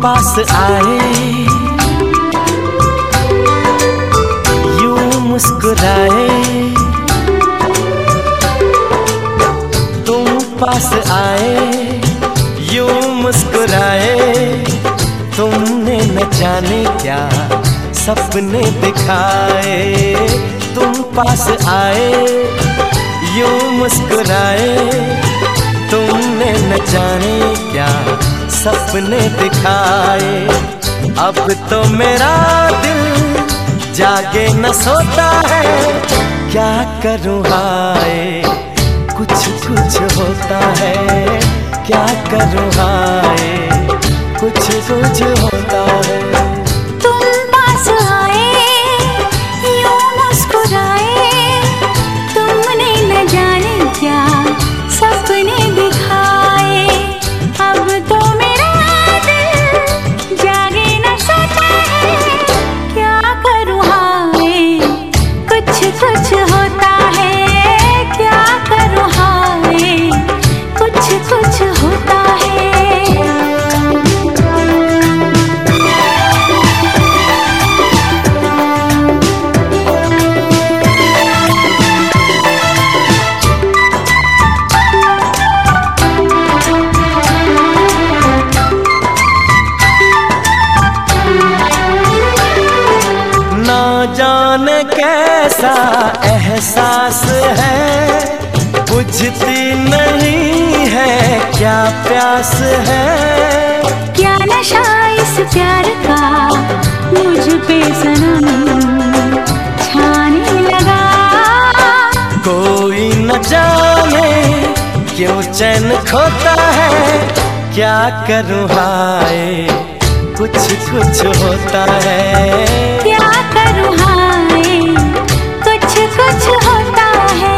पास आए, यूं मुस्कुराए, तुम पास आए, यूं मुस्कुराए, तुमने न जाने क्या सपने दिखाए। तुम पास आए, यूं मुस्कुराए, तुमने न जाने क्या सपने दिखाए। अब तो मेरा दिल जागे न सोता है, क्या करूँ हाय कुछ कुछ होता है, क्या करूँ हाय कुछ कुछ होता है। तुम पास आए, यूं मुस्कुराए, तुमने न जाने क्या सपने दिखाए। अब तो मेरा दिल जागे न सोता है, क्या करूँ हाय कुछ कुछ होता है, क्या करूँ हाय कुछ कुछ होता है। जाने कैसा एहसास है, बुझती नहीं है क्या प्यास है। क्या नशा इस प्यार का मुझ पे सनम छाने लगा। कोई न जाने क्यों चैन खोता है, क्या करूँ हाय कुछ कुछ होता है। क्या करूँ हाय कुछ कुछ होता है।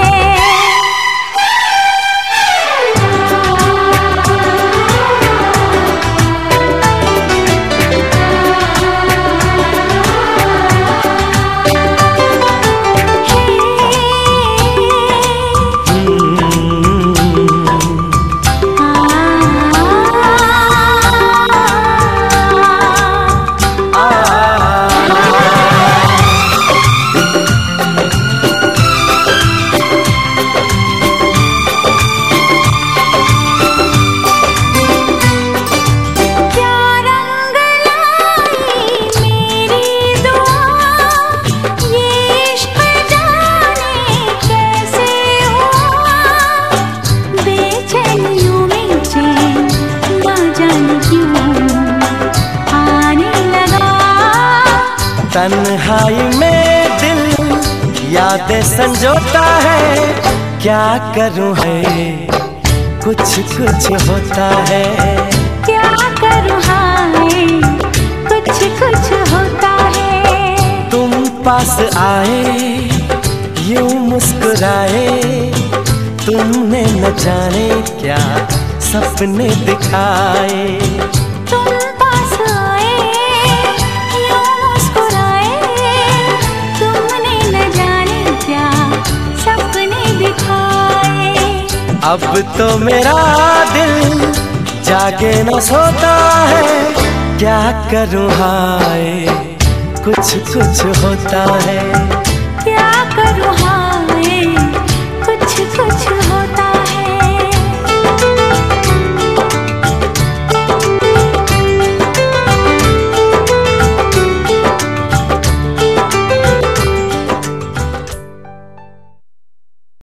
तन्हाई में दिल यादें संजोता है, क्या करूँ है कुछ कुछ होता है। क्या करूँ हाय कुछ कुछ होता है। तुम पास आए, यूं मुस्कुराए, तुमने न जाने क्या सपने दिखाए। तुम पास आए, यूं मुस्कुराए, तुमने न जाने क्या सपने दिखाए। अब तो मेरा दिल जागे न सोता है, क्या करूँ हाय कुछ कुछ होता है। क्या करूँ हाय कुछ कुछ